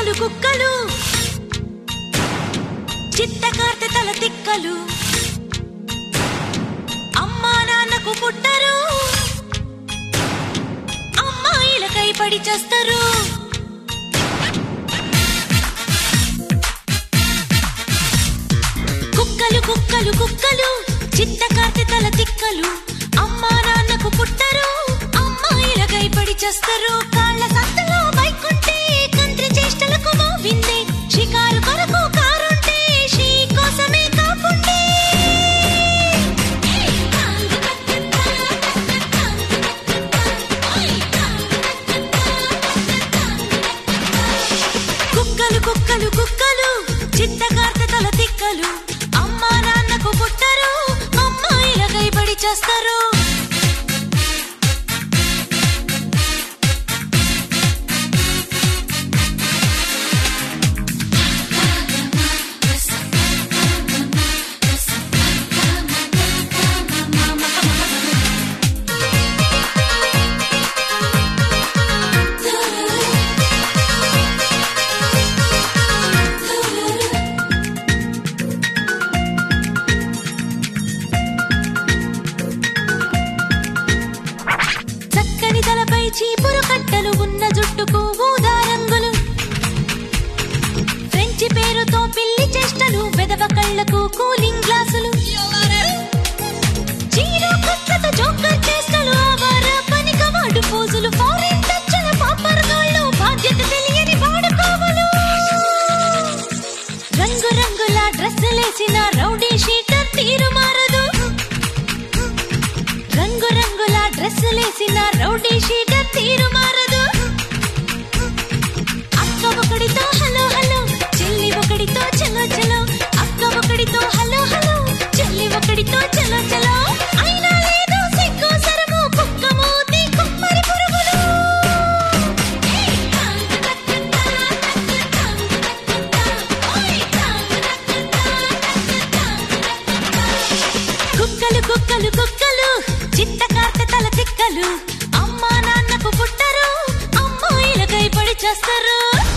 కుక్కలు కుక్కలు చిత్తకార్తె తల తిక్కలు అమ్మా నాన్నకు పుట్టరు అమ్మాయిలకై పడి చేస్తారు కుక్కలు కుక్కలు కుక్కలు చిత్తకార్తె తల తిక్కలు అమ్మా నాన్నకు పుట్టరు అమ్మాయిలకై పడి చేస్తారు కాళ్ళ సంతలో బైకుంటే కంత్రి చేష్టలకు విందే షికారు కొరకు కారుంటే షీ కోసమే కాకుండే కుక్కలు కుక్కలు కుక్కలు చిత్తకార్తె తల తిక్కలు అమ్మా నాన్నకు పుట్టరు అమ్మాయిలకై పడి చేస్తారు చీపురు కట్టలు ఉన్న జుట్టుకు ఊదా రంగులు ఫ్రెంచి పేరుతో పిల్లి చేష్టలు వెదవ కళ్ళకు కూలింగ్ గ్లాసులు చీర కట్లతో జోకర్ చేష్టలు ఆవార పని కవాడు పోజులు ఫారెన్ టచ్ల పాపరగాళ్ళు బాధ్యత తెలియని వాడుకోవలు రంగు రంగుల డ్రెస్సులేసిన రౌడీ షీటర్ తీరు మారదు రంగు రంగుల డ్రెస్సులేసిన రౌడీ షీటర్ తీరు మారదు అక్క ఒకడితో హలో హలో చెల్లి ఒకడితో చలో చలో అక్క ఒకడితో హలో హలో చెల్లి ఒకడితో చలో చలో అయినా లేదు సిగ్గు సరము కుక్క మూతి కుమ్మరి పురుగులు కుక్కలు కుక్కలు కుక్కలు చిత్తకార్తె తల తిక్కలు అమ్మా నాన్నకు పుట్టరు అమ్మాయిలకై పడి చేస్తారు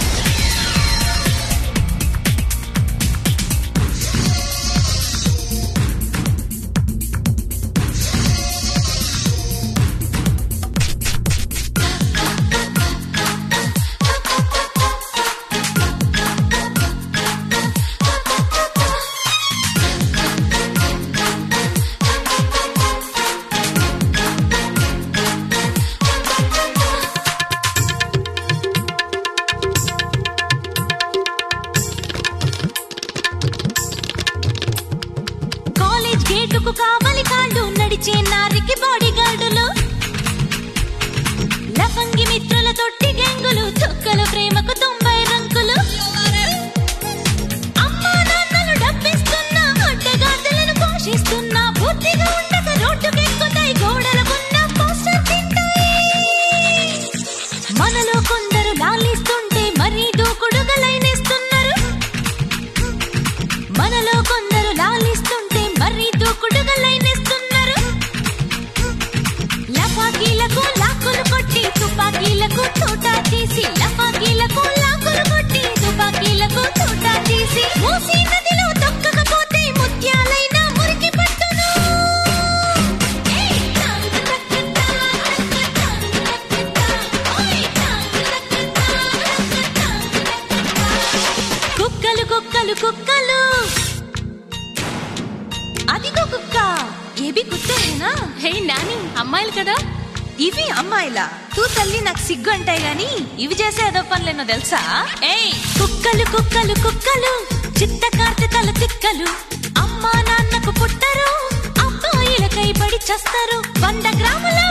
గేటుకు కావలి కాళ్ళు నడిచే నారికి బాడీ గార్డులు లఫంగి మిత్రుల తొట్టి గెంగులు చుక్కల ప్రేమకు 90 రంకులు అమ్మా నాన్నలు డబ్బిస్తున్నా అడ్డగార్డులను పోషిస్తున్నా బుద్ధిగా ఉండక రోడ్డుకెక్కుతాయి గోడలకున్న పోస్టర్ తింటాయి మనలో కొందరు లాలిస్తుంటే మరీ దూకుడుగా లైనేస్తున్నారు మనలో కొందరు లాలిస్తుంటే మరీ దూకుడుగా లైనేస్తున్నారు లఫాకీలకు లాక్కులు కొట్టి తుపాకీలకు తోటా తీసి లఫాకీలకు లాక్కులు కొట్టి తుపాకీలకు తోటా తీసి మూసీ నదిలో తొక్కకపోతే ముత్యాలైన మురికి పట్టును కుక్కలు కుక్కలు కుక్కలు అదిగో కుక్క ఏబి కుత్తేనా హే నాని అమ్మాయిలు కదా ఇవి అమ్మాయిలా తూ తల్లి నాకు సిగ్గు అంటాయి గాని ఇవి చేసే ఏదో పనులేనో తెలుసా ఏయ్ కుక్కలు కుక్కలు కుక్కలు చిత్తకార్తె తల తిక్కలు అమ్మా నాన్నకు పుట్టరు అబ్బాయిలకై పడి చేస్తారు 100 గ్రాముల